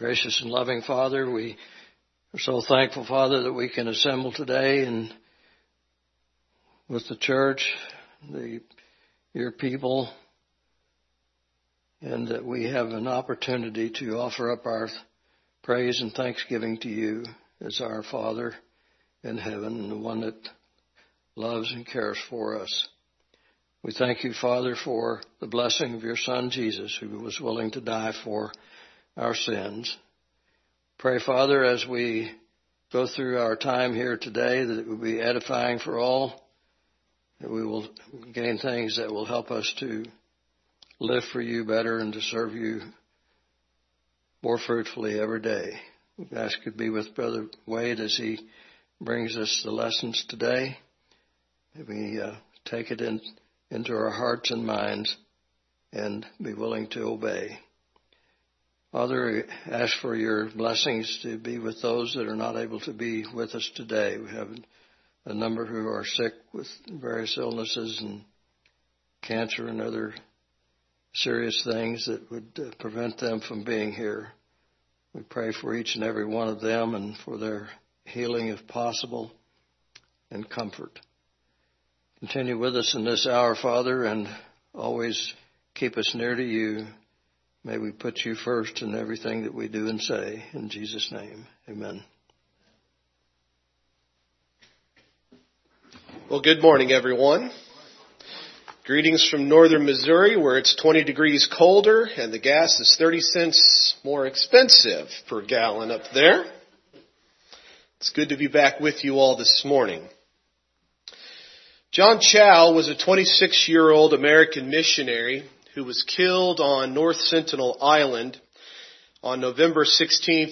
Gracious and loving Father, we are so thankful, Father, that we can assemble today and with the church, your people, and that we have an opportunity to offer up our praise and thanksgiving to you as our Father in heaven and the one that loves and cares for us. We thank you, Father, for the blessing of your Son, Jesus, who was willing to die for our sins. Pray, Father, as we go through our time here today, that it will be edifying for all, that we will gain things that will help us to live for you better and to serve you more fruitfully every day. We ask you to be with Brother Wade as he brings us the lessons today. That we take it into our hearts and minds and be willing to obey. Father, I ask for your blessings to be with those that are not able to be with us today. We have a number who are sick with various illnesses and cancer and other serious things that would prevent them from being here. We pray for each and every one of them and for their healing if possible and comfort. Continue with us in this hour, Father, and always keep us near to you. May we put you first in everything that we do and say. In Jesus' name, amen. Well, good morning, everyone. Greetings from northern Missouri, where it's 20 degrees colder and the gas is 30 cents more expensive per gallon up there. It's good to be back with you all this morning. John Chau was a 26-year-old American missionary who was killed on North Sentinel Island on November 16,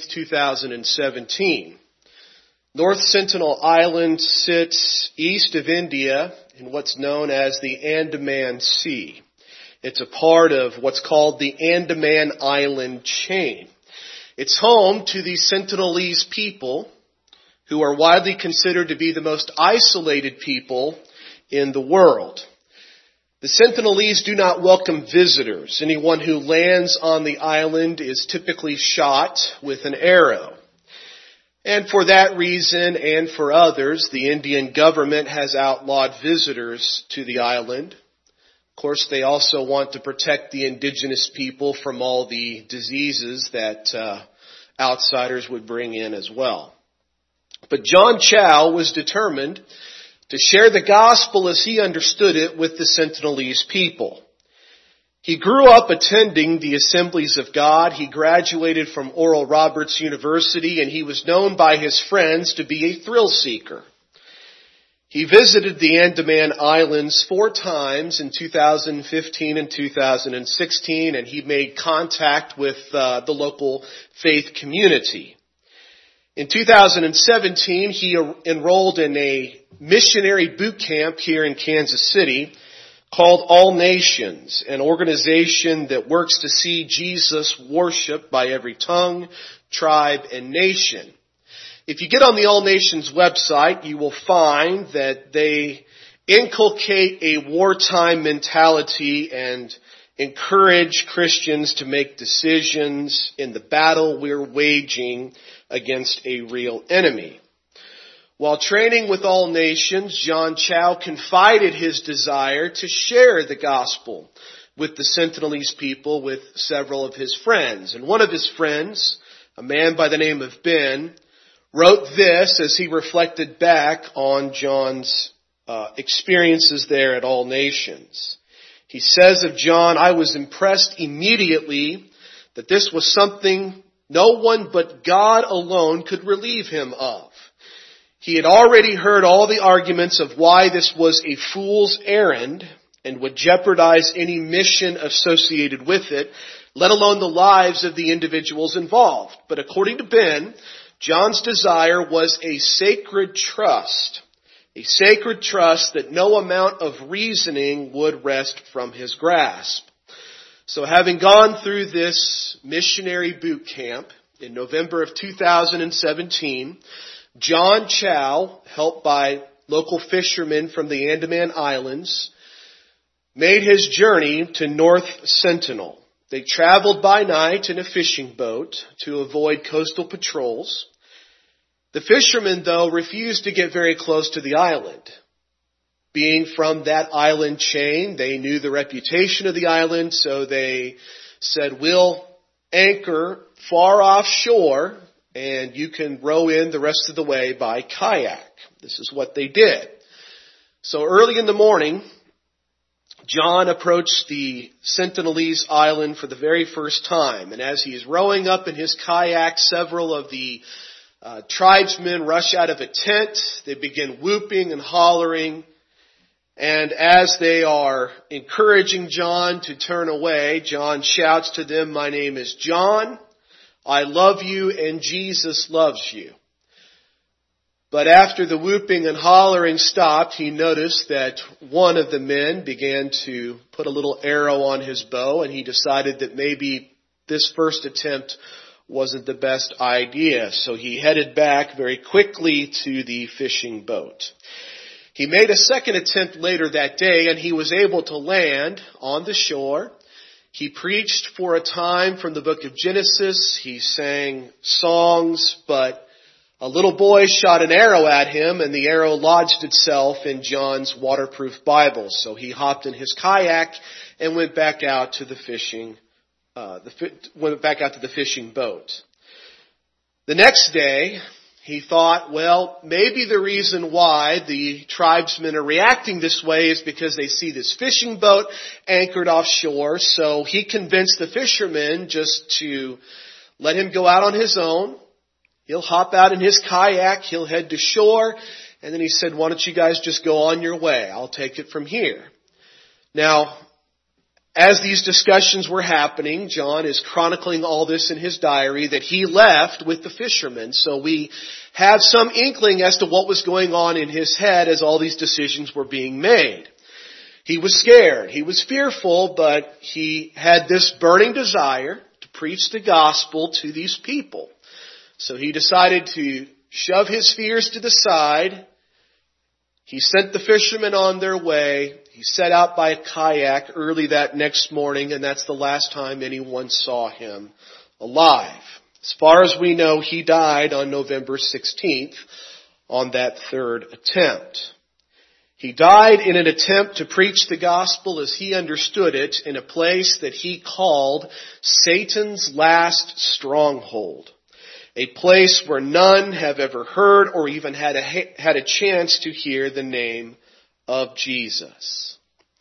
2017. North Sentinel Island sits east of India in what's known as the Andaman Sea. It's a part of what's called the Andaman Island chain. It's home to the Sentinelese people, who are widely considered to be the most isolated people in the world. The Sentinelese do not welcome visitors. Anyone who lands on the island is typically shot with an arrow. And for that reason and for others, the Indian government has outlawed visitors to the island. Of course, they also want to protect the indigenous people from all the diseases that outsiders would bring in as well. But John Chau was determined to share the gospel as he understood it with the Sentinelese people. He grew up attending the Assemblies of God. He graduated from Oral Roberts University, and he was known by his friends to be a thrill seeker. He visited the Andaman Islands 4 times in 2015 and 2016, and he made contact with the local faith community. In 2017, he enrolled in a missionary boot camp here in Kansas City called All Nations, an organization that works to see Jesus worshiped by every tongue, tribe, and nation. If you get on the All Nations website, you will find that they inculcate a wartime mentality and encourage Christians to make decisions in the battle we're waging against a real enemy. While training with All Nations, John Chau confided his desire to share the gospel with the Sentinelese people with several of his friends. And one of his friends, a man by the name of Ben, wrote this as he reflected back on John's experiences there at All Nations. He says of John, "I was impressed immediately that this was something no one but God alone could relieve him of. He had already heard all the arguments of why this was a fool's errand and would jeopardize any mission associated with it, let alone the lives of the individuals involved. But according to Ben, John's desire was a sacred trust that no amount of reasoning would wrest from his grasp." So having gone through this missionary boot camp in November of 2017, John Chau, helped by local fishermen from the Andaman Islands, made his journey to North Sentinel. They traveled by night in a fishing boat to avoid coastal patrols. The fishermen, though, refused to get very close to the island. Being from that island chain, they knew the reputation of the island, so they said, we'll anchor far offshore, and you can row in the rest of the way by kayak. This is what they did. So early in the morning, John approached the Sentinelese island for the very first time. And as he is rowing up in his kayak, several of the tribesmen rush out of a tent. They begin whooping and hollering. And as they are encouraging John to turn away, John shouts to them, "My name is John. I love you and Jesus loves you." But after the whooping and hollering stopped, he noticed that one of the men began to put a little arrow on his bow, and he decided that maybe this first attempt wasn't the best idea. So he headed back very quickly to the fishing boat. He made a second attempt later that day, and he was able to land on the shore. He preached for a time from the book of Genesis. He sang songs, but a little boy shot an arrow at him, and the arrow lodged itself in John's waterproof Bible. So he hopped in his kayak and went back out to the fishing boat. The next day, he thought, well, maybe the reason why the tribesmen are reacting this way is because they see this fishing boat anchored offshore. So he convinced the fishermen just to let him go out on his own. He'll hop out in his kayak, he'll head to shore, and then he said, why don't you guys just go on your way? I'll take it from here. Now, as these discussions were happening, John is chronicling all this in his diary that he left with the fishermen. So we have some inkling as to what was going on in his head as all these decisions were being made. He was scared. He was fearful, but he had this burning desire to preach the gospel to these people. So he decided to shove his fears to the side. He sent the fishermen on their way. He set out by kayak early that next morning, and that's the last time anyone saw him alive. As far as we know, he died on November 16th on that third attempt. He died in an attempt to preach the gospel as he understood it in a place that he called Satan's last stronghold. A place where none have ever heard or even had a chance to hear the name of Jesus.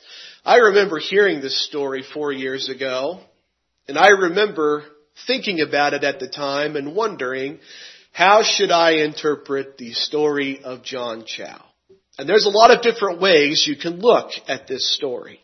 I remember hearing this story 4 years ago, and I remember thinking about it at the time and wondering, how should I interpret the story of John Chau? And there's a lot of different ways you can look at this story.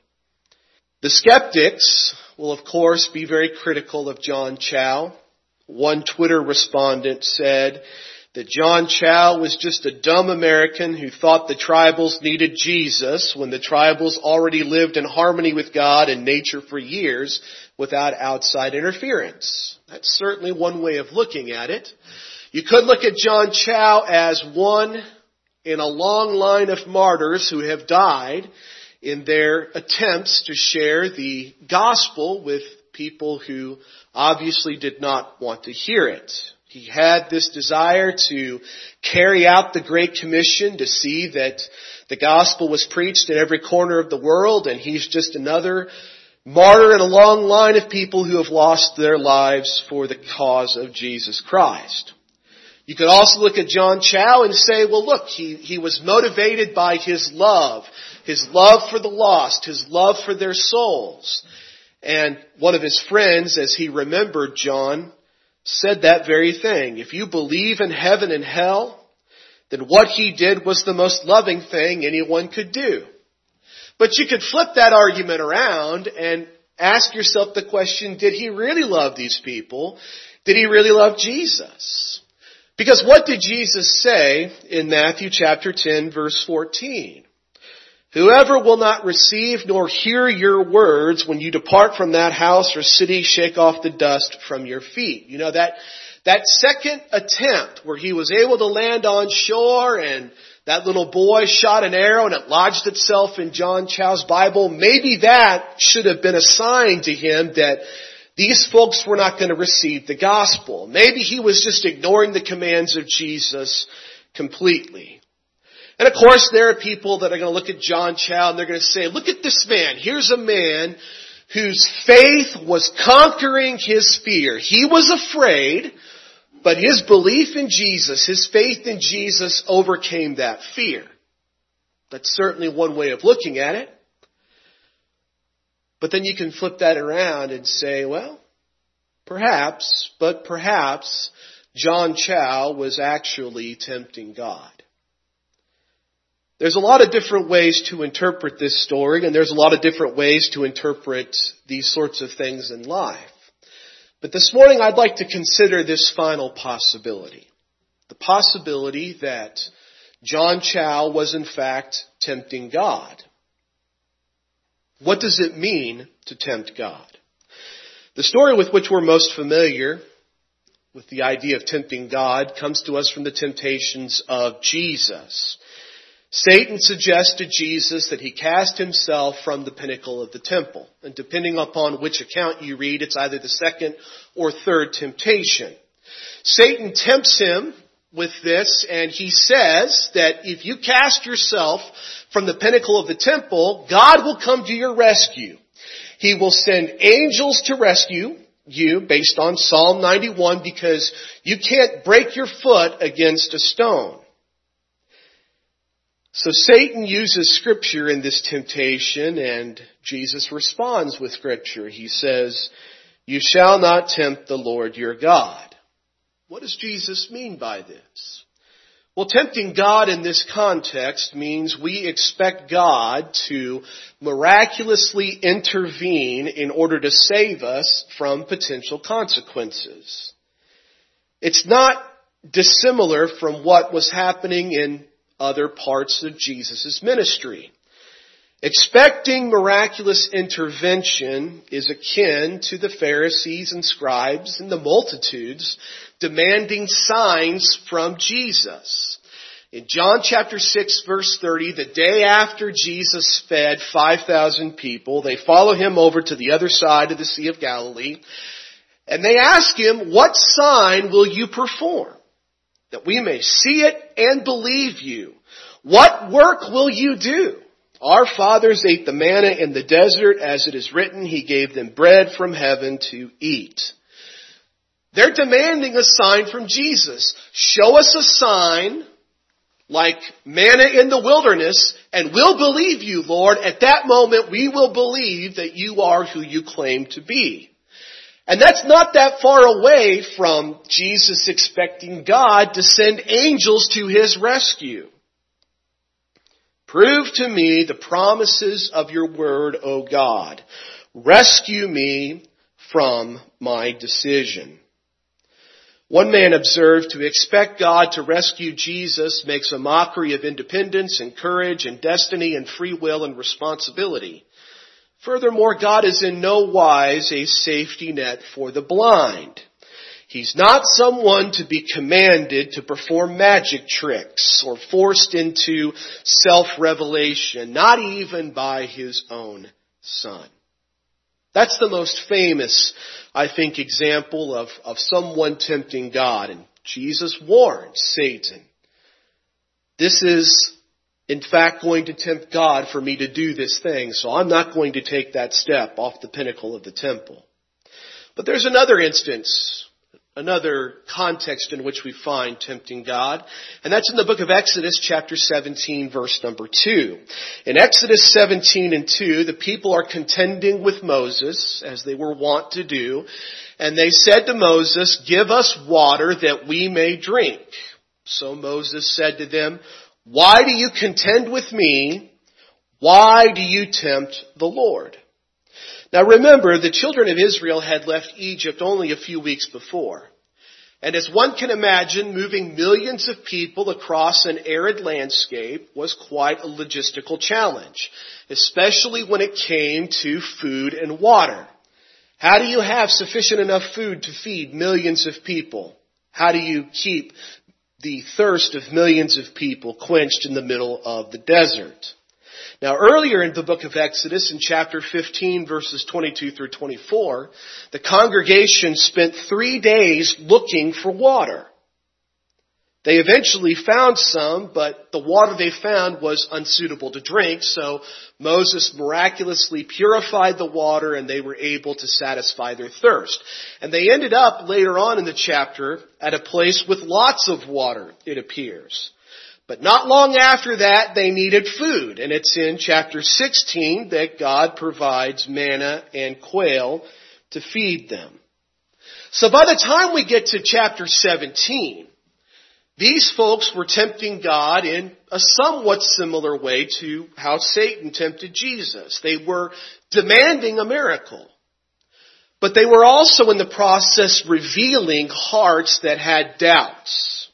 The skeptics will, of course, be very critical of John Chau. One Twitter respondent said that John Chau was just a dumb American who thought the tribals needed Jesus when the tribals already lived in harmony with God and nature for years without outside interference. That's certainly one way of looking at it. You could look at John Chau as one in a long line of martyrs who have died in their attempts to share the gospel with people who obviously did not want to hear it. He had this desire to carry out the Great Commission, to see that the gospel was preached in every corner of the world, and he's just another martyr in a long line of people who have lost their lives for the cause of Jesus Christ. You could also look at John Chau and say, well, look, he was motivated by his love for the lost, his love for their souls. And one of his friends, as he remembered John, said that very thing. If you believe in heaven and hell, then what he did was the most loving thing anyone could do. But you could flip that argument around and ask yourself the question, did he really love these people? Did he really love Jesus? Because what did Jesus say in Matthew chapter 10, verse 14? Whoever will not receive nor hear your words when you depart from that house or city, shake off the dust from your feet. You know, that second attempt where he was able to land on shore and that little boy shot an arrow and it lodged itself in John Chau's Bible, maybe that should have been a sign to him that these folks were not going to receive the gospel. Maybe he was just ignoring the commands of Jesus completely. And of course, there are people that are going to look at John Chau and they're going to say, look at this man. Here's a man whose faith was conquering his fear. He was afraid, but his belief in Jesus, his faith in Jesus overcame that fear. That's certainly one way of looking at it. But then you can flip that around and say, well, perhaps John Chau was actually tempting God. There's a lot of different ways to interpret this story, and there's a lot of different ways to interpret these sorts of things in life. But this morning I'd like to consider this final possibility. The possibility that John Chau was in fact tempting God. What does it mean to tempt God? The story with which we're most familiar with the idea of tempting God comes to us from the temptations of Jesus. Satan suggested Jesus that he cast himself from the pinnacle of the temple. And depending upon which account you read, it's either the second or third temptation. Satan tempts him with this, and he says that if you cast yourself from the pinnacle of the temple, God will come to your rescue. He will send angels to rescue you, based on Psalm 91, because you can't break your foot against a stone. So Satan uses Scripture in this temptation, and Jesus responds with Scripture. He says, "You shall not tempt the Lord your God." What does Jesus mean by this? Well, tempting God in this context means we expect God to miraculously intervene in order to save us from potential consequences. It's not dissimilar from what was happening in other parts of Jesus' ministry. Expecting miraculous intervention is akin to the Pharisees and scribes and the multitudes demanding signs from Jesus. In John chapter 6 verse 30, the day after Jesus fed 5,000 people, they follow him over to the other side of the Sea of Galilee, and they ask him, "What sign will you perform, that we may see it and believe you? What work will you do? Our fathers ate the manna in the desert, as it is written, he gave them bread from heaven to eat." They're demanding a sign from Jesus. Show us a sign like manna in the wilderness, and we'll believe you, Lord. At that moment, we will believe that you are who you claim to be. And that's not that far away from Jesus expecting God to send angels to his rescue. Prove to me the promises of your word, O God. Rescue me from my decision. One man observed, to expect God to rescue Jesus makes a mockery of independence and courage and destiny and free will and responsibility. Furthermore, God is in no wise a safety net for the blind. He's not someone to be commanded to perform magic tricks or forced into self-revelation, not even by his own Son. That's the most famous, I think, example of someone tempting God. And Jesus warned Satan, this is in fact going to tempt God for me to do this thing, so I'm not going to take that step off the pinnacle of the temple. But there's another instance, another context in which we find tempting God, and that's in the book of Exodus chapter 17 verse number 2. In Exodus 17 and 2, the people are contending with Moses, as they were wont to do, and they said to Moses, "Give us water that we may drink." So Moses said to them, "Why do you contend with me? Why do you tempt the Lord?" Now remember, the children of Israel had left Egypt only a few weeks before. And as one can imagine, moving millions of people across an arid landscape was quite a logistical challenge, especially when it came to food and water. How do you have sufficient enough food to feed millions of people? How do you keep the thirst of millions of people quenched in the middle of the desert? Now earlier in the book of Exodus, in chapter 15, verses 22 through 24, the congregation spent 3 days looking for water. They eventually found some, but the water they found was unsuitable to drink, so Moses miraculously purified the water and they were able to satisfy their thirst. And they ended up later on in the chapter at a place with lots of water, it appears. But not long after that, they needed food, and it's in chapter 16 that God provides manna and quail to feed them. So by the time we get to chapter 17, these folks were tempting God in a somewhat similar way to how Satan tempted Jesus. They were demanding a miracle. But they were also in the process revealing hearts that had doubts.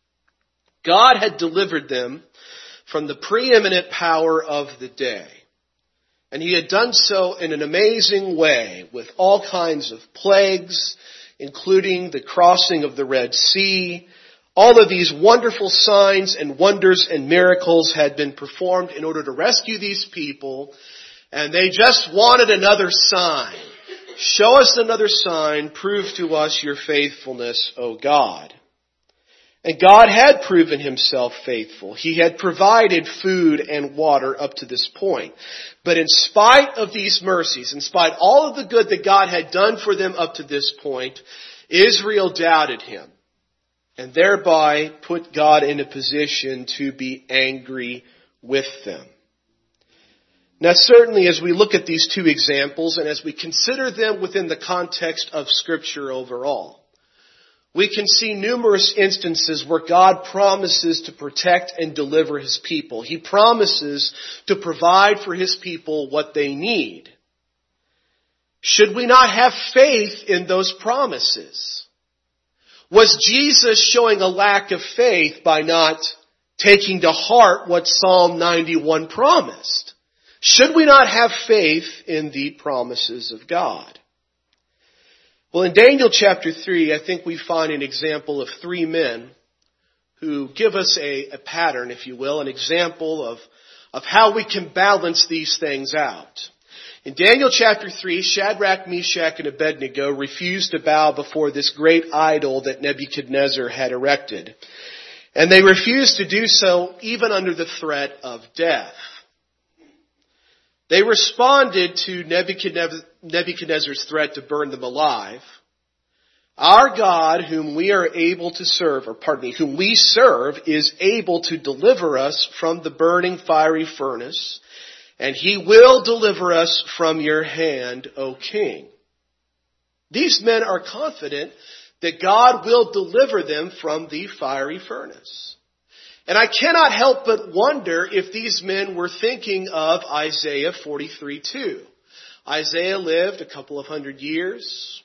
God had delivered them from the preeminent power of the day. And He had done so in an amazing way with all kinds of plagues, including the crossing of the Red Sea. All of these wonderful signs and wonders and miracles had been performed in order to rescue these people, and they just wanted another sign. Show us another sign. Prove to us your faithfulness, O God. And God had proven Himself faithful. He had provided food and water up to this point. But in spite of these mercies, in spite of all of the good that God had done for them up to this point, Israel doubted Him, and thereby put God in a position to be angry with them. Now certainly as we look at these two examples and as we consider them within the context of Scripture overall, we can see numerous instances where God promises to protect and deliver His people. He promises to provide for His people what they need. Should we not have faith in those promises? Was Jesus showing a lack of faith by not taking to heart what Psalm 91 promised? Should we not have faith in the promises of God? Well, in Daniel chapter 3, I think we find an example of 3 men who give us a pattern, if you will, an example of how we can balance these things out. In Daniel chapter 3, Shadrach, Meshach, and Abednego refused to bow before this great idol that Nebuchadnezzar had erected. And they refused to do so even under the threat of death. They responded to Nebuchadnezzar's threat to burn them alive. Our God, whom we serve, is able to deliver us from the burning fiery furnace, and He will deliver us from your hand, O king. These men are confident that God will deliver them from the fiery furnace. And I cannot help but wonder if these men were thinking of Isaiah 43:2. Isaiah lived a couple of hundred years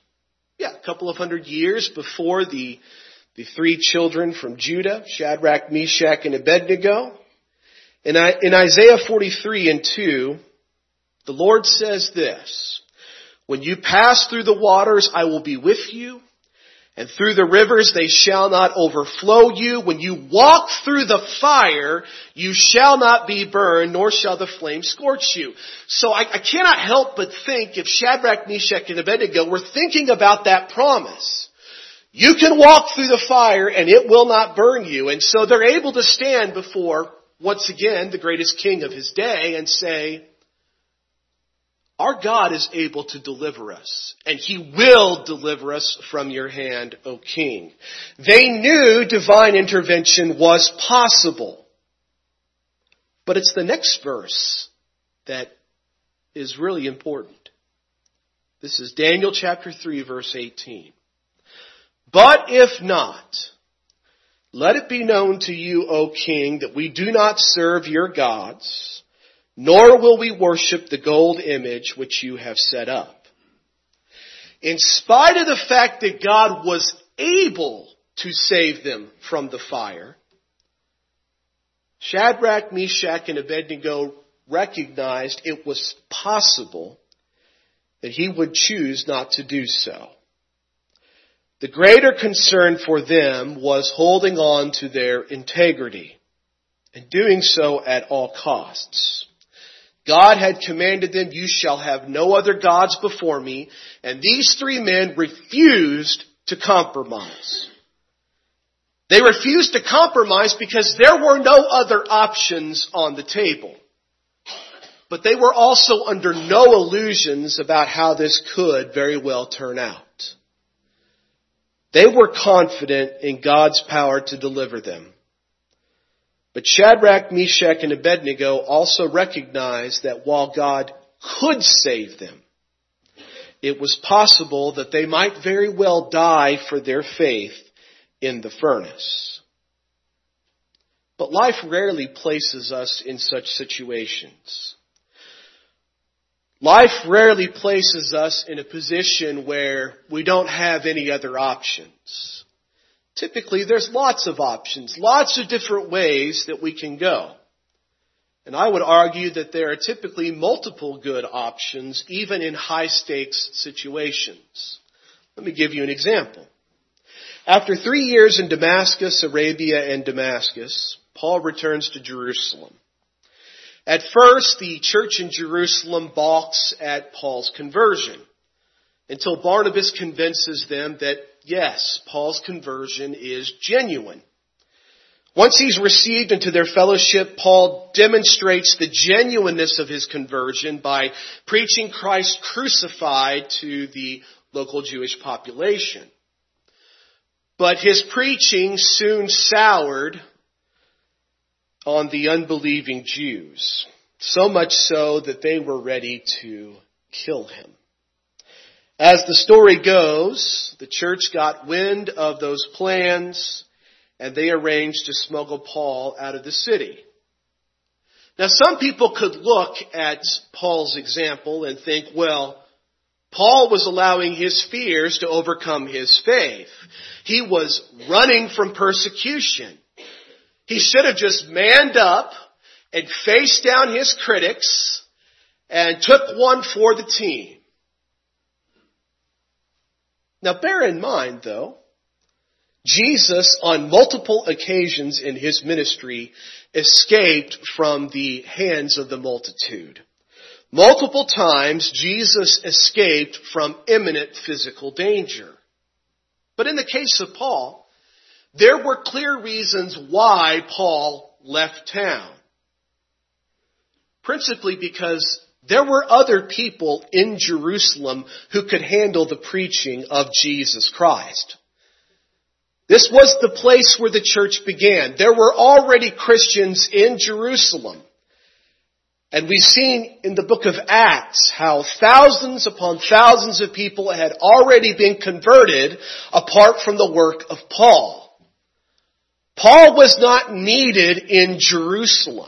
before the 3 children from Judah, Shadrach, Meshach, and Abednego. In Isaiah 43:2, the Lord says this: "When you pass through the waters, I will be with you, and through the rivers they shall not overflow you. When you walk through the fire, you shall not be burned, nor shall the flame scorch you." So I cannot help but think if Shadrach, Meshach, and Abednego were thinking about that promise. You can walk through the fire and it will not burn you. And so they're able to stand before, once again, the greatest king of his day and say, our God is able to deliver us, and He will deliver us from your hand, O king. They knew divine intervention was possible. But it's the next verse that is really important. This is Daniel chapter 3, verse 18. "But if not, let it be known to you, O king, that we do not serve your gods, nor will we worship the gold image which you have set up." In spite of the fact that God was able to save them from the fire, Shadrach, Meshach, and Abednego recognized it was possible that He would choose not to do so. The greater concern for them was holding on to their integrity and doing so at all costs. God had commanded them, "You shall have no other gods before me." And these three men refused to compromise. They refused to compromise because there were no other options on the table. But they were also under no illusions about how this could very well turn out. They were confident in God's power to deliver them. But Shadrach, Meshach, and Abednego also recognized that while God could save them, it was possible that they might very well die for their faith in the furnace. But life rarely places us in such situations. Life rarely places us in a position where we don't have any other options. Typically, there's lots of options, lots of different ways that we can go. And I would argue that there are typically multiple good options, even in high-stakes situations. Let me give you an example. After 3 years in Damascus, Arabia, and Damascus, Paul returns to Jerusalem. At first, the church in Jerusalem balks at Paul's conversion, until Barnabas convinces them that, yes, Paul's conversion is genuine. Once he's received into their fellowship, Paul demonstrates the genuineness of his conversion by preaching Christ crucified to the local Jewish population. But his preaching soon soured on the unbelieving Jews, so much so that they were ready to kill him. As the story goes, the church got wind of those plans, and they arranged to smuggle Paul out of the city. Now, some people could look at Paul's example and think, well, Paul was allowing his fears to overcome his faith. He was running from persecution. He should have just manned up and faced down his critics and took one for the team. Now, bear in mind, though, Jesus, on multiple occasions in his ministry, escaped from the hands of the multitude. Multiple times, Jesus escaped from imminent physical danger. But in the case of Paul, there were clear reasons why Paul left town. Principally because there were other people in Jerusalem who could handle the preaching of Jesus Christ. This was the place where the church began. There were already Christians in Jerusalem. And we've seen in the book of Acts how thousands upon thousands of people had already been converted apart from the work of Paul. Paul was not needed in Jerusalem.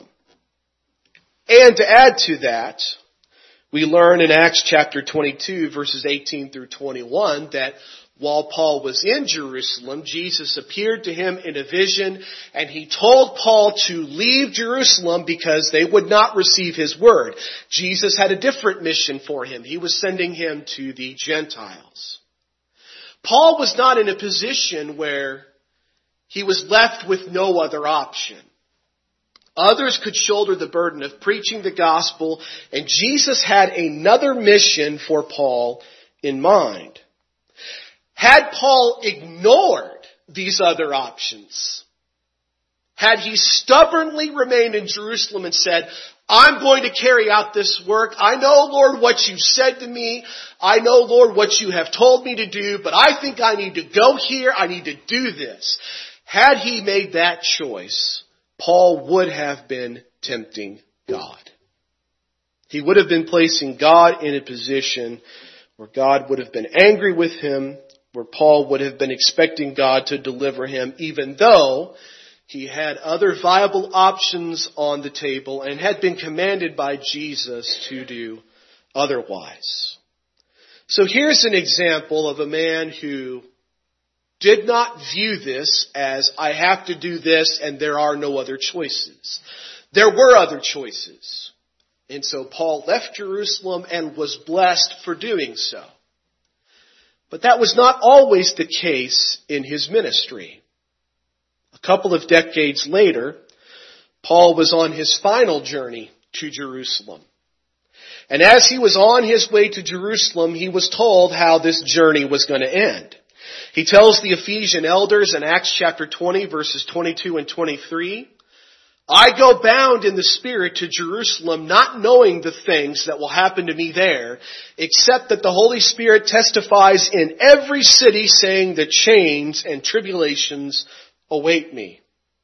And to add to that, we learn in Acts chapter 22, verses 18 through 21, that while Paul was in Jerusalem, Jesus appeared to him in a vision, and he told Paul to leave Jerusalem because they would not receive his word. Jesus had a different mission for him. He was sending him to the Gentiles. Paul was not in a position where he was left with no other option. Others could shoulder the burden of preaching the gospel, and Jesus had another mission for Paul in mind. Had Paul ignored these other options, had he stubbornly remained in Jerusalem and said, I'm going to carry out this work. I know, Lord, what you said to me. I know, Lord, what you have told me to do, but I think I need to go here. I need to do this. Had he made that choice, Paul would have been tempting God. He would have been placing God in a position where God would have been angry with him, where Paul would have been expecting God to deliver him, even though he had other viable options on the table and had been commanded by Jesus to do otherwise. So here's an example of a man who did not view this as, I have to do this and there are no other choices. There were other choices. And so Paul left Jerusalem and was blessed for doing so. But that was not always the case in his ministry. A couple of decades later, Paul was on his final journey to Jerusalem. And as he was on his way to Jerusalem, he was told how this journey was going to end. He tells the Ephesian elders in Acts chapter 20, verses 22 and 23, I go bound in the Spirit to Jerusalem, not knowing the things that will happen to me there, except that the Holy Spirit testifies in every city, saying that chains and tribulations await me.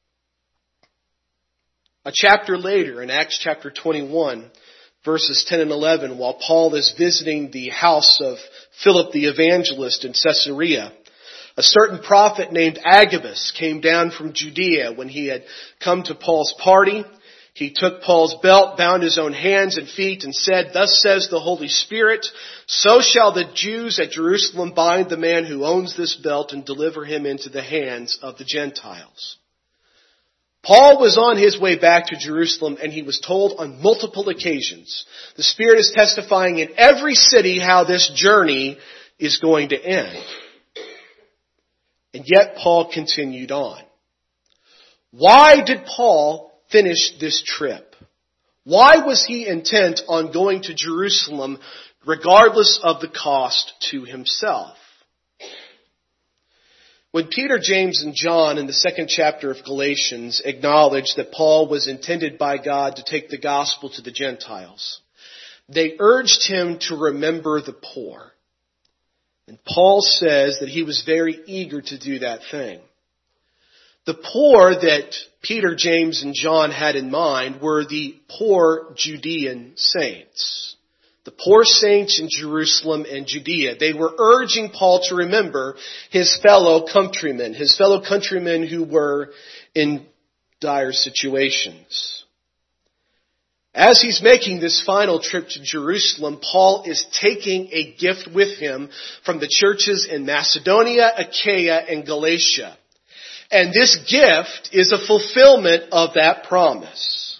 A chapter later, in Acts chapter 21, verses 10 and 11, while Paul is visiting the house of Philip the evangelist in Caesarea, a certain prophet named Agabus came down from Judea. When he had come to Paul's party, he took Paul's belt, bound his own hands and feet, and said, Thus says the Holy Spirit, so shall the Jews at Jerusalem bind the man who owns this belt and deliver him into the hands of the Gentiles. Paul was on his way back to Jerusalem, and he was told on multiple occasions, the Spirit is testifying in every city how this journey is going to end. And yet Paul continued on. Why did Paul finish this trip? Why was he intent on going to Jerusalem regardless of the cost to himself? When Peter, James, and John in the second chapter of Galatians acknowledged that Paul was intended by God to take the gospel to the Gentiles, they urged him to remember the poor. And Paul says that he was very eager to do that thing. The poor that Peter, James, and John had in mind were the poor Judean saints. The poor saints in Jerusalem and Judea. They were urging Paul to remember his fellow countrymen who were in dire situations. As he's making this final trip to Jerusalem, Paul is taking a gift with him from the churches in Macedonia, Achaia, and Galatia. And this gift is a fulfillment of that promise.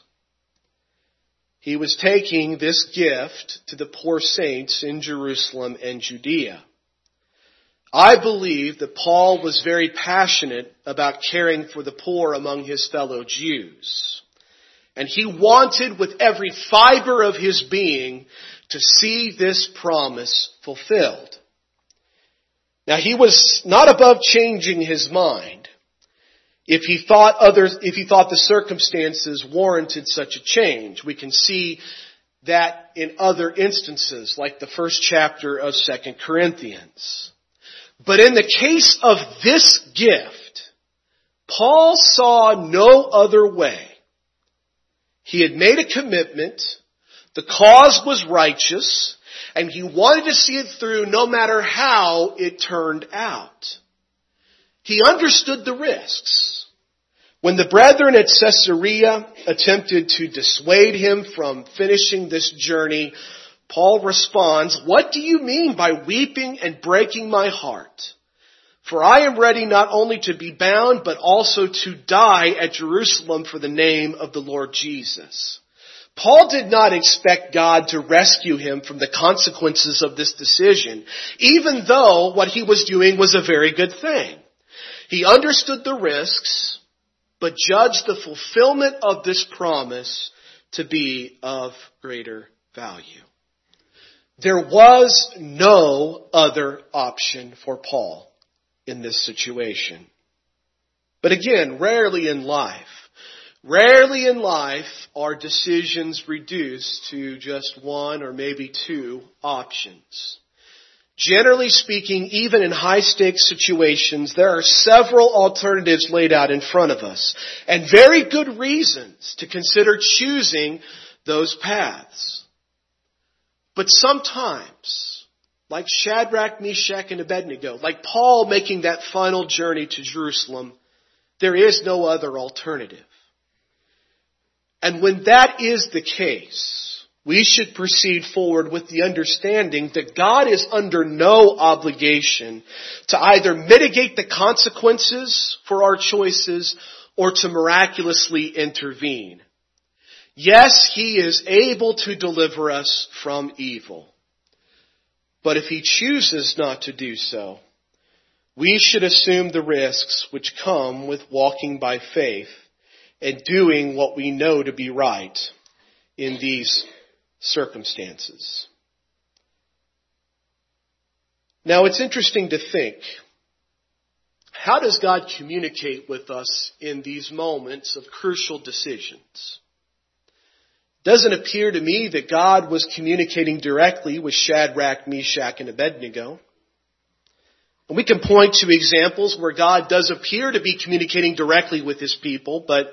He was taking this gift to the poor saints in Jerusalem and Judea. I believe that Paul was very passionate about caring for the poor among his fellow Jews. And he wanted with every fiber of his being to see this promise fulfilled. Now he was not above changing his mind if he thought the circumstances warranted such a change. We can see that in other instances, like the first chapter of 2 Corinthians. But in the case of this gift, Paul saw no other way. He had made a commitment, the cause was righteous, and he wanted to see it through no matter how it turned out. He understood the risks. When the brethren at Caesarea attempted to dissuade him from finishing this journey, Paul responds, What do you mean by weeping and breaking my heart? For I am ready not only to be bound, but also to die at Jerusalem for the name of the Lord Jesus. Paul did not expect God to rescue him from the consequences of this decision, even though what he was doing was a very good thing. He understood the risks, but judged the fulfillment of this promise to be of greater value. There was no other option for Paul in this situation. But again, rarely in life are decisions reduced to just one or maybe two options. Generally speaking, even in high-stakes situations, there are several alternatives laid out in front of us, and very good reasons to consider choosing those paths. But sometimes, like Shadrach, Meshach, and Abednego, like Paul making that final journey to Jerusalem, there is no other alternative. And when that is the case, we should proceed forward with the understanding that God is under no obligation to either mitigate the consequences for our choices or to miraculously intervene. Yes, He is able to deliver us from evil. But if He chooses not to do so, we should assume the risks which come with walking by faith and doing what we know to be right in these circumstances. Now, it's interesting to think, how does God communicate with us in these moments of crucial decisions? Doesn't appear to me that God was communicating directly with Shadrach, Meshach, and Abednego. And we can point to examples where God does appear to be communicating directly with His people, but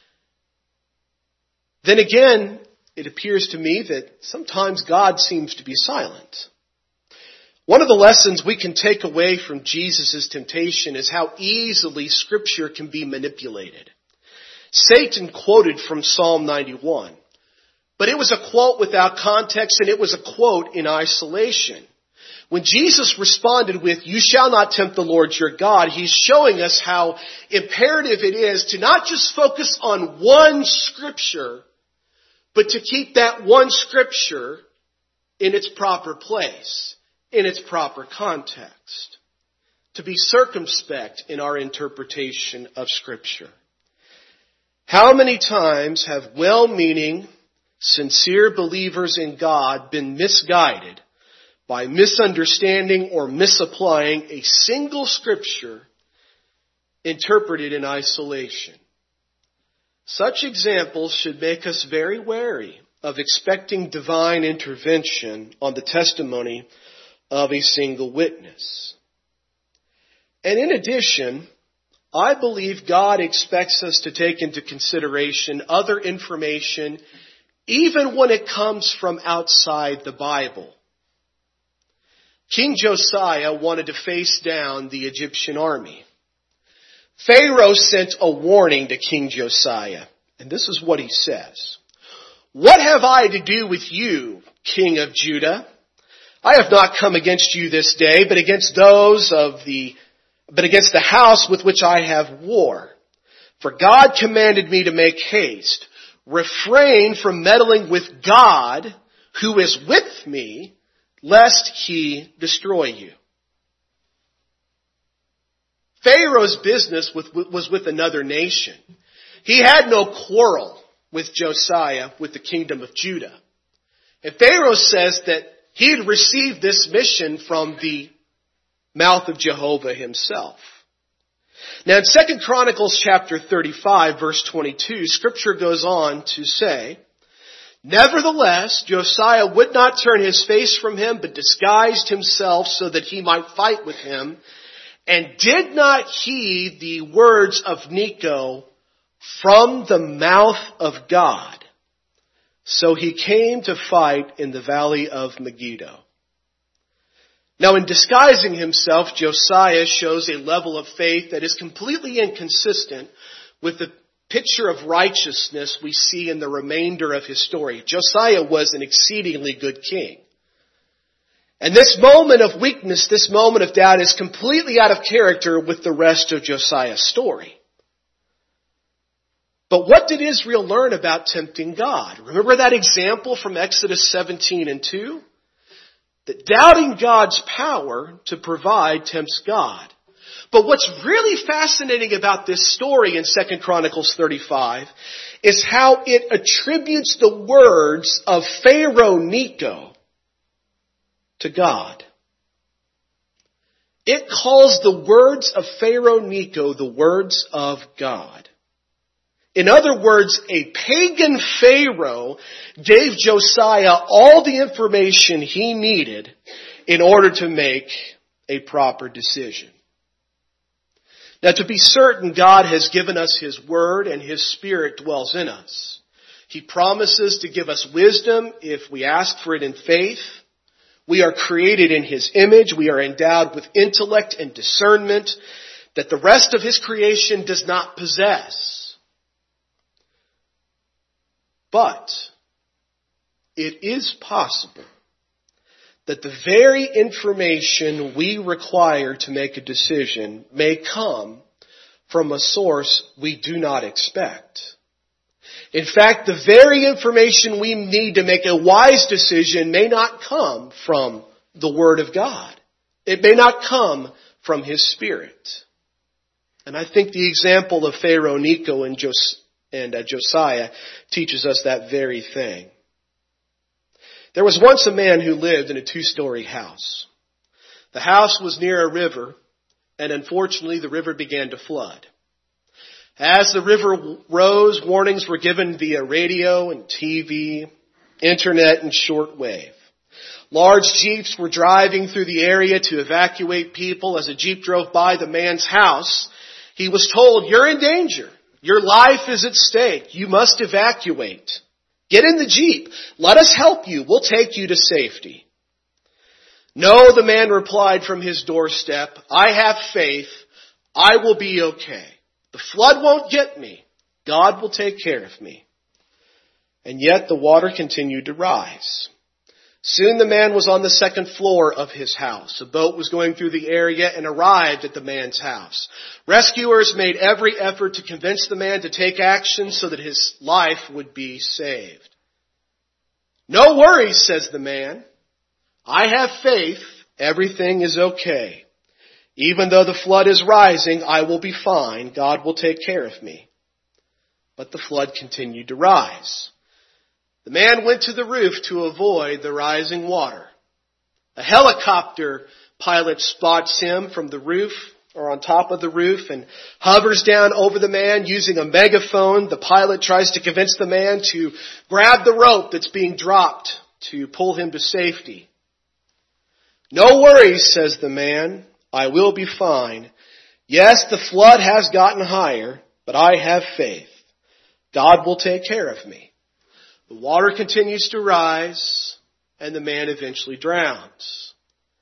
then again, it appears to me that sometimes God seems to be silent. One of the lessons we can take away from Jesus' temptation is how easily Scripture can be manipulated. Satan quoted from Psalm 91, but it was a quote without context and it was a quote in isolation. When Jesus responded with, "You shall not tempt the Lord your God," He's showing us how imperative it is to not just focus on one Scripture, but to keep that one Scripture in its proper place, in its proper context. To be circumspect in our interpretation of Scripture. How many times have well-meaning, sincere believers in God been misguided by misunderstanding or misapplying a single Scripture interpreted in isolation? Such examples should make us very wary of expecting divine intervention on the testimony of a single witness. And in addition, I believe God expects us to take into consideration other information even when it comes from outside the Bible. King Josiah wanted to face down the Egyptian army. Pharaoh sent a warning to King Josiah, and this is what he says. "What have I to do with you, King of Judah? I have not come against you this day, but against the house with which I have war. For God commanded me to make haste. Refrain from meddling with God, who is with me, lest He destroy you." Pharaoh's business was with another nation. He had no quarrel with Josiah, with the kingdom of Judah. And Pharaoh says that he had received this mission from the mouth of Jehovah Himself. Now in 2 Chronicles chapter 35, verse 22, Scripture goes on to say, "Nevertheless, Josiah would not turn his face from him, but disguised himself so that he might fight with him, and did not heed the words of Necho from the mouth of God. So he came to fight in the valley of Megiddo." Now in disguising himself, Josiah shows a level of faith that is completely inconsistent with the picture of righteousness we see in the remainder of his story. Josiah was an exceedingly good king. And this moment of weakness, this moment of doubt is completely out of character with the rest of Josiah's story. But what did Israel learn about tempting God? Remember that example from Exodus 17 and 2? That doubting God's power to provide tempts God. But what's really fascinating about this story in 2 Chronicles 35 is how it attributes the words of Pharaoh Necho to God. It calls the words of Pharaoh Necho the words of God. In other words, a pagan Pharaoh gave Josiah all the information he needed in order to make a proper decision. Now, to be certain, God has given us His Word and His Spirit dwells in us. He promises to give us wisdom if we ask for it in faith. We are created in His image. We are endowed with intellect and discernment that the rest of His creation does not possess. But it is possible that the very information we require to make a decision may come from a source we do not expect. In fact, the very information we need to make a wise decision may not come from the Word of God. It may not come from His Spirit. And I think the example of Pharaoh Necho and Josiah teaches us that very thing. There was once a man who lived in a 2-story house. The house was near a river, and unfortunately the river began to flood. As the river rose, warnings were given via radio and TV, internet, and shortwave. Large jeeps were driving through the area to evacuate people. As a jeep drove by the man's house, he was told, "You're in danger. Your life is at stake. You must evacuate. Get in the jeep. Let us help you. We'll take you to safety." "No," the man replied from his doorstep. "I have faith. I will be okay. The flood won't get me. God will take care of me." And yet the water continued to rise. Soon the man was on the 2nd floor of his house. A boat was going through the area and arrived at the man's house. Rescuers made every effort to convince the man to take action so that his life would be saved. "No worries," says the man. "I have faith. Everything is okay. Even though the flood is rising, I will be fine. God will take care of me." But the flood continued to rise. The man went to the roof to avoid the rising water. A helicopter pilot spots him from the roof or on top of the roof and hovers down over the man using a megaphone. The pilot tries to convince the man to grab the rope that's being dropped to pull him to safety. "No worries," says the man. "I will be fine. Yes, the flood has gotten higher, but I have faith. God will take care of me." The water continues to rise, and the man eventually drowns.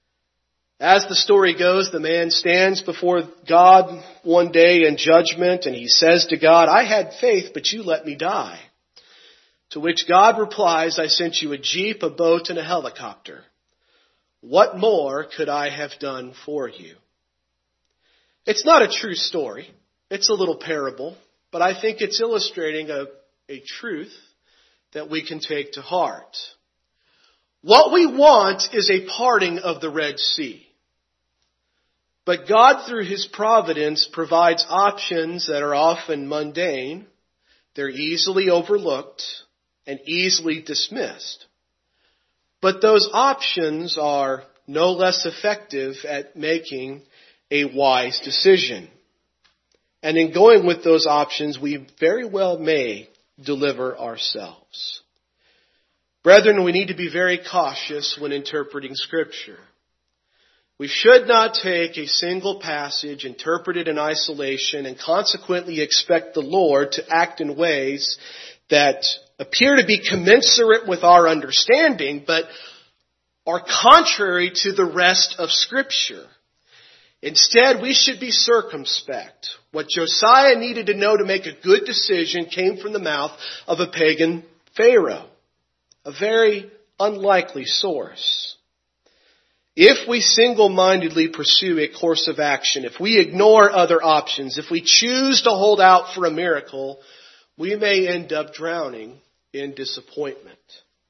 As the story goes, the man stands before God one day in judgment, and he says to God, "I had faith, but you let me die." To which God replies, "I sent you a jeep, a boat, and a helicopter. What more could I have done for you?" It's not a true story. It's a little parable, but I think it's illustrating a truth that we can take to heart. What we want is a parting of the Red Sea. But God, through His providence, provides options that are often mundane. They're easily overlooked and easily dismissed. But those options are no less effective at making a wise decision. And in going with those options, we very well may deliver ourselves. Brethren, we need to be very cautious when interpreting Scripture. We should not take a single passage, interpret it in isolation, and consequently expect the Lord to act in ways that appear to be commensurate with our understanding, but are contrary to the rest of Scripture. Instead, we should be circumspect. What Josiah needed to know to make a good decision came from the mouth of a pagan Pharaoh, a very unlikely source. If we single-mindedly pursue a course of action, if we ignore other options, if we choose to hold out for a miracle, we may end up drowning in disappointment.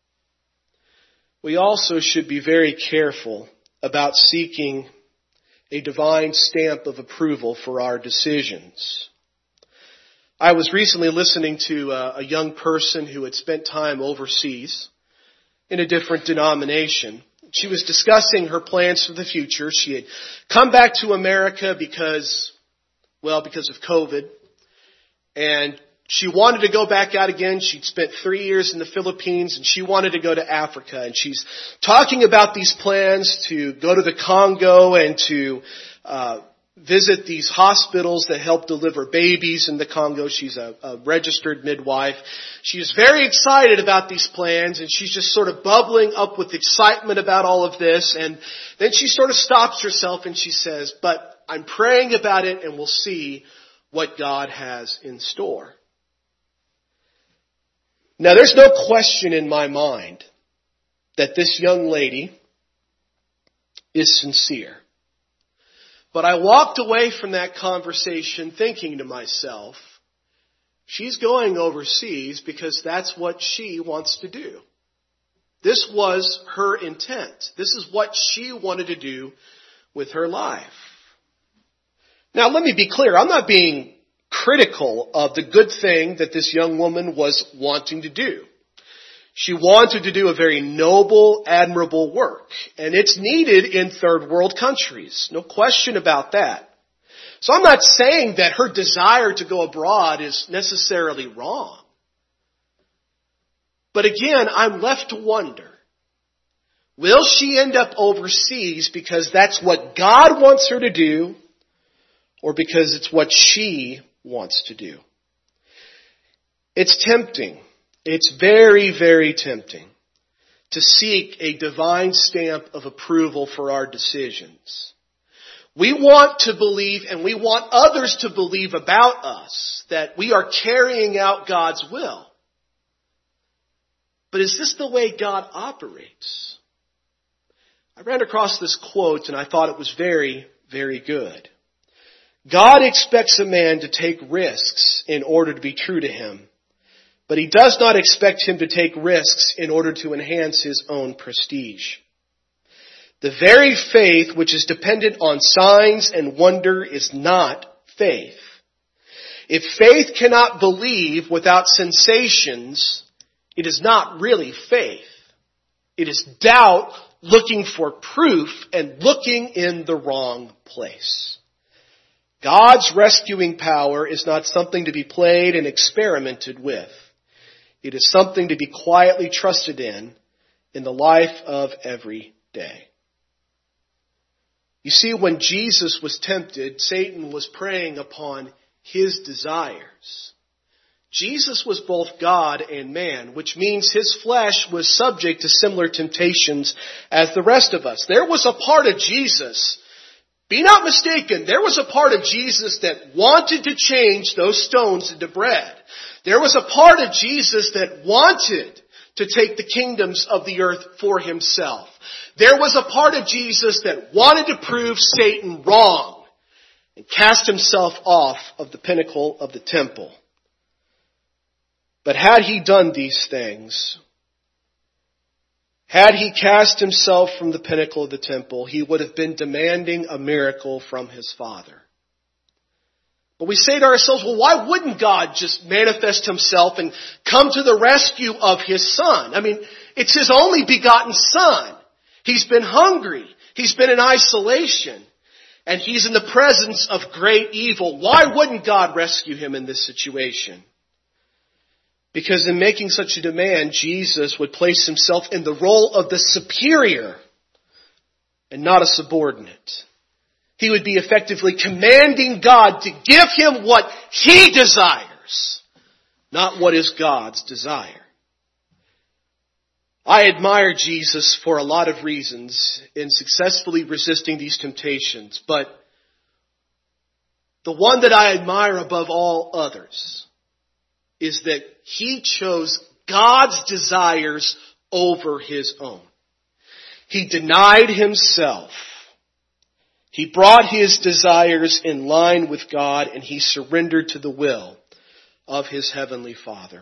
We also should be very careful about seeking a divine stamp of approval for our decisions. I was recently listening to a young person who had spent time overseas in a different denomination. She was discussing her plans for the future. She had come back to America because of COVID. And she wanted to go back out again. She'd spent 3 years in the Philippines and she wanted to go to Africa. And she's talking about these plans to go to the Congo and to visit these hospitals that help deliver babies in the Congo. She's a registered midwife. She is very excited about these plans and she's just sort of bubbling up with excitement about all of this. And then she sort of stops herself and she says, "But I'm praying about it and we'll see what God has in store." Now, there's no question in my mind that this young lady is sincere. But I walked away from that conversation thinking to myself, she's going overseas because that's what she wants to do. This was her intent. This is what she wanted to do with her life. Now, let me be clear. I'm not being critical of the good thing that this young woman was wanting to do. She wanted to do a very noble, admirable work. And it's needed in third world countries. No question about that. So I'm not saying that her desire to go abroad is necessarily wrong. But again, I'm left to wonder, will she end up overseas because that's what God wants her to do, or because it's what she wants to do? It's tempting. It's very, very tempting to seek a divine stamp of approval for our decisions. We want to believe, and we want others to believe about us, that we are carrying out God's will. But is this the way God operates? I ran across this quote and I thought it was very, very good. God expects a man to take risks in order to be true to him, but he does not expect him to take risks in order to enhance his own prestige. The very faith which is dependent on signs and wonder is not faith. If faith cannot believe without sensations, it is not really faith. It is doubt looking for proof and looking in the wrong place. God's rescuing power is not something to be played and experimented with. It is something to be quietly trusted in the life of every day. You see, when Jesus was tempted, Satan was preying upon his desires. Jesus was both God and man, which means his flesh was subject to similar temptations as the rest of us. There was a part of Jesus, be not mistaken, there was a part of Jesus that wanted to change those stones into bread. There was a part of Jesus that wanted to take the kingdoms of the earth for himself. There was a part of Jesus that wanted to prove Satan wrong and cast himself off of the pinnacle of the temple. But had he done these things, had he cast himself from the pinnacle of the temple, he would have been demanding a miracle from his Father. But we say to ourselves, well, why wouldn't God just manifest himself and come to the rescue of his Son? I mean, it's his only begotten Son. He's been hungry. He's been in isolation. And he's in the presence of great evil. Why wouldn't God rescue him in this situation? Because in making such a demand, Jesus would place himself in the role of the superior and not a subordinate. He would be effectively commanding God to give him what he desires, not what is God's desire. I admire Jesus for a lot of reasons in successfully resisting these temptations, but the one that I admire above all others is that he chose God's desires over his own. He denied himself. He brought his desires in line with God, and he surrendered to the will of his heavenly Father.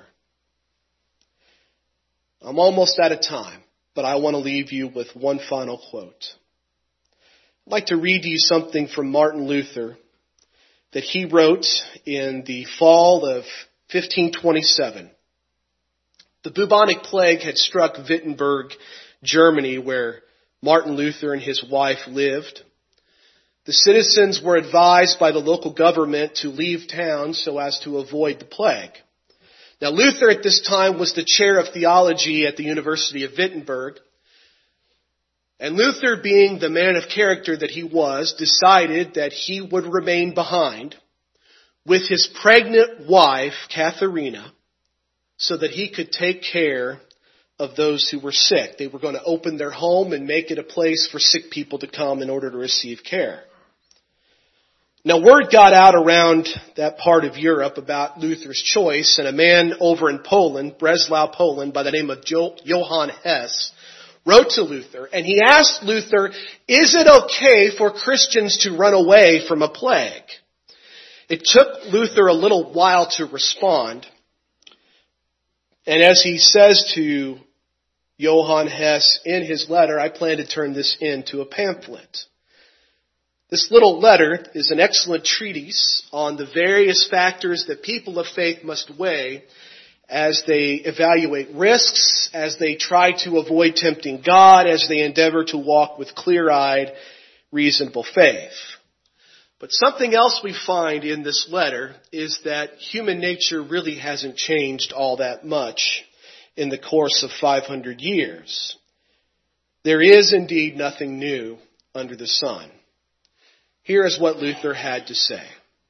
I'm almost out of time, but I want to leave you with one final quote. I'd like to read to you something from Martin Luther that he wrote in the fall of 1527. The bubonic plague had struck Wittenberg, Germany, where Martin Luther and his wife lived. The citizens were advised by the local government to leave town so as to avoid the plague. Now, Luther at this time was the chair of theology at the University of Wittenberg. And Luther, being the man of character that he was, decided that he would remain behind with his pregnant wife, Katharina, so that he could take care of those who were sick. They were going to open their home and make it a place for sick people to come in order to receive care. Now, word got out around that part of Europe about Luther's choice, and a man over in Poland, Breslau, Poland, by the name of Johann Hess, wrote to Luther, and he asked Luther, is it okay for Christians to run away from a plague? It took Luther a little while to respond, and as he says to Johann Hess in his letter, I plan to turn this into a pamphlet. This little letter is an excellent treatise on the various factors that people of faith must weigh as they evaluate risks, as they try to avoid tempting God, as they endeavor to walk with clear-eyed, reasonable faith. But something else we find in this letter is that human nature really hasn't changed all that much in the course of 500 years. There is indeed nothing new under the sun. Here is what Luther had to say.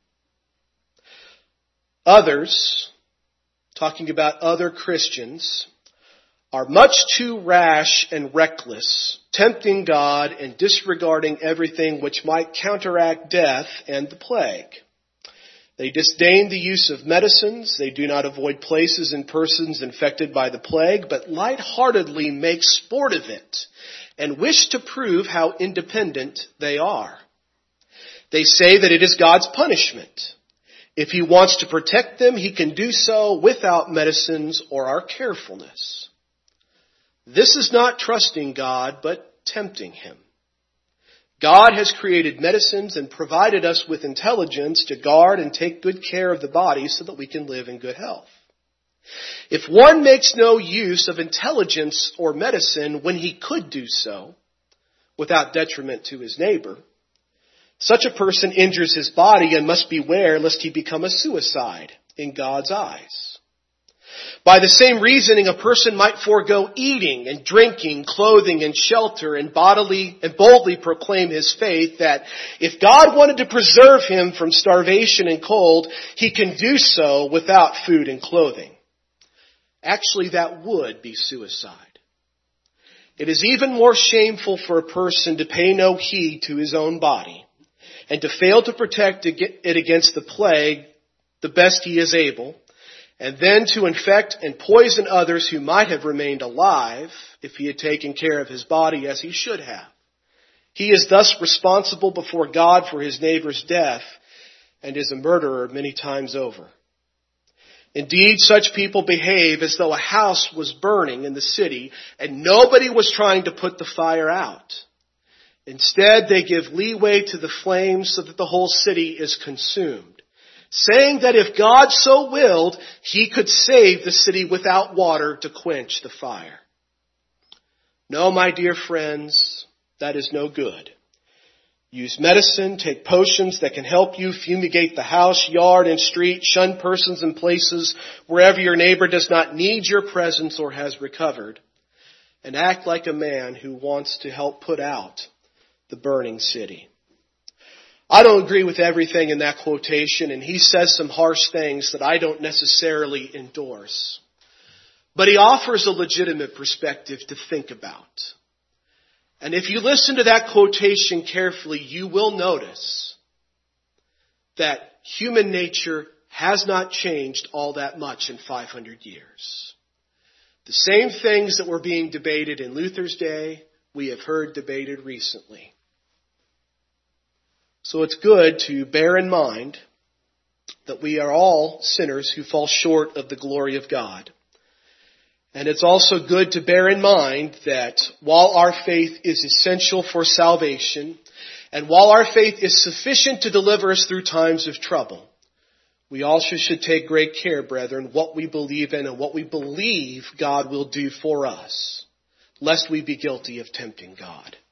Others, talking about other Christians, are much too rash and reckless, tempting God and disregarding everything which might counteract death and the plague. They disdain the use of medicines. They do not avoid places and persons infected by the plague, but lightheartedly make sport of it and wish to prove how independent they are. They say that it is God's punishment. If he wants to protect them, he can do so without medicines or our carefulness. This is not trusting God, but tempting him. God has created medicines and provided us with intelligence to guard and take good care of the body so that we can live in good health. If one makes no use of intelligence or medicine when he could do so, without detriment to his neighbor, such a person injures his body and must beware lest he become a suicide in God's eyes. By the same reasoning, a person might forego eating and drinking, clothing and shelter, and boldly proclaim his faith that if God wanted to preserve him from starvation and cold, he can do so without food and clothing. Actually, that would be suicide. It is even more shameful for a person to pay no heed to his own body and to fail to protect it against the plague the best he is able, and then to infect and poison others who might have remained alive if he had taken care of his body as he should have. He is thus responsible before God for his neighbor's death and is a murderer many times over. Indeed, such people behave as though a house was burning in the city and nobody was trying to put the fire out. Instead, they give leeway to the flames so that the whole city is consumed, saying that if God so willed, he could save the city without water to quench the fire. No, my dear friends, that is no good. Use medicine, take potions that can help you, fumigate the house, yard, and street, shun persons and places wherever your neighbor does not need your presence or has recovered, and act like a man who wants to help put out the burning city. I don't agree with everything in that quotation, and he says some harsh things that I don't necessarily endorse. But he offers a legitimate perspective to think about. And if you listen to that quotation carefully, you will notice that human nature has not changed all that much in 500 years. The same things that were being debated in Luther's day, we have heard debated recently. So it's good to bear in mind that we are all sinners who fall short of the glory of God. And it's also good to bear in mind that while our faith is essential for salvation, and while our faith is sufficient to deliver us through times of trouble, we also should take great care, brethren, what we believe in and what we believe God will do for us, lest we be guilty of tempting God.